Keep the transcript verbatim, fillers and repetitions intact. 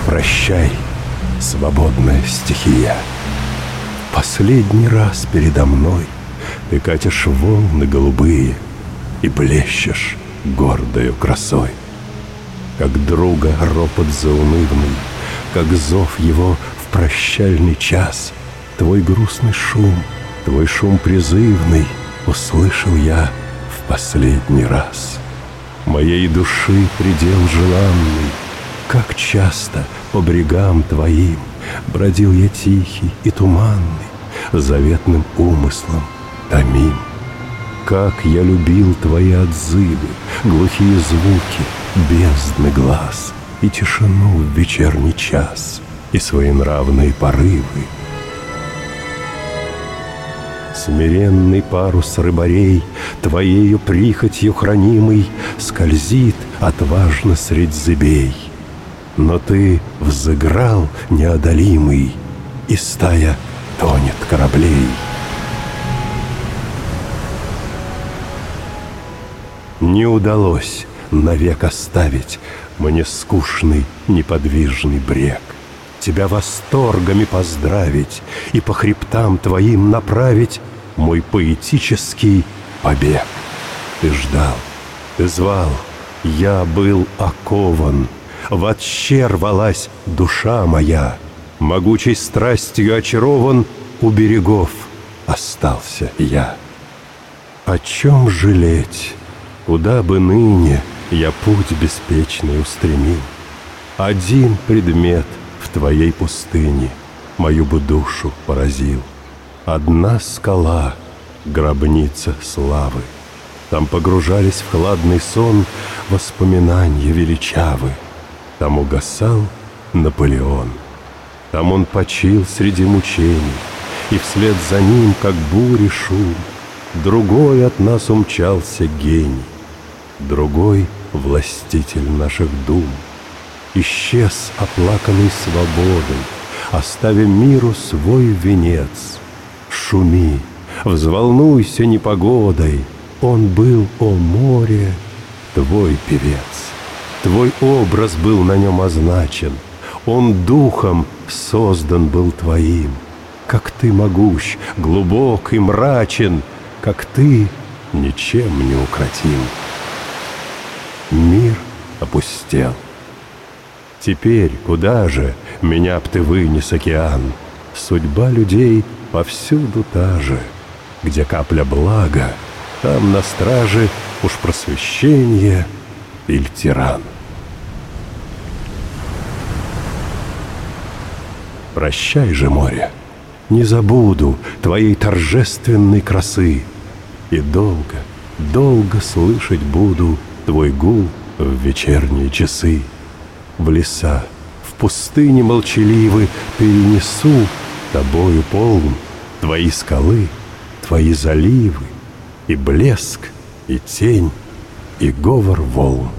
Прощай, свободная стихия. Последний раз передо мной ты катишь волны голубые и блещешь гордою красой. Как друга ропот заунывный, как зов его в прощальный час, твой грустный шум, твой шум призывный услышал я в последний раз. Моей души предел желанный, как часто по брегам твоим бродил я тихий и туманный, заветным умыслом томим. Как я любил твои отзывы, глухие звуки, бездны глаз и тишину в вечерний час, и своенравные порывы. Смиренный парус рыбарей, твоею прихотью хранимый, скользит отважно средь зыбей. Но ты взыграл неодолимый, и стая тонет кораблей. Не удалось навек оставить мне скучный неподвижный брег, тебя восторгами поздравить и по хребтам твоим направить мой поэтический побег. Ты ждал, ты звал, я был окован, вотще рвалась душа моя, могучей страстью очарован, у берегов остался я. О чем жалеть, куда бы ныне я путь беспечный устремил? Один предмет в твоей пустыне мою бы душу поразил. Одна скала, гробница славы, там погружались в хладный сон воспоминания величавы. Там угасал Наполеон, там он почил среди мучений, и вслед за ним, как бури шум, другой от нас умчался гений, другой властитель наших дум. Исчез оплаканный свободой, оставив миру свой венец. Шуми, взволнуйся непогодой, он был, о море, твой певец. Твой образ был на нем означен, он духом создан был твоим. Как ты могущ, глубок и мрачен, как ты ничем не укротим. Мир опустел. Теперь куда же меня б ты вынес, океан? Судьба людей повсюду та же. Где капля блага, там на страже уж просвещение или тиран. Прощай же, море, не забуду твоей торжественной красы, и долго, долго слышать буду твой гул в вечерние часы. В леса, в пустыне молчаливы перенесу тобою полн твои скалы, твои заливы, и блеск, и тень, и говор волн.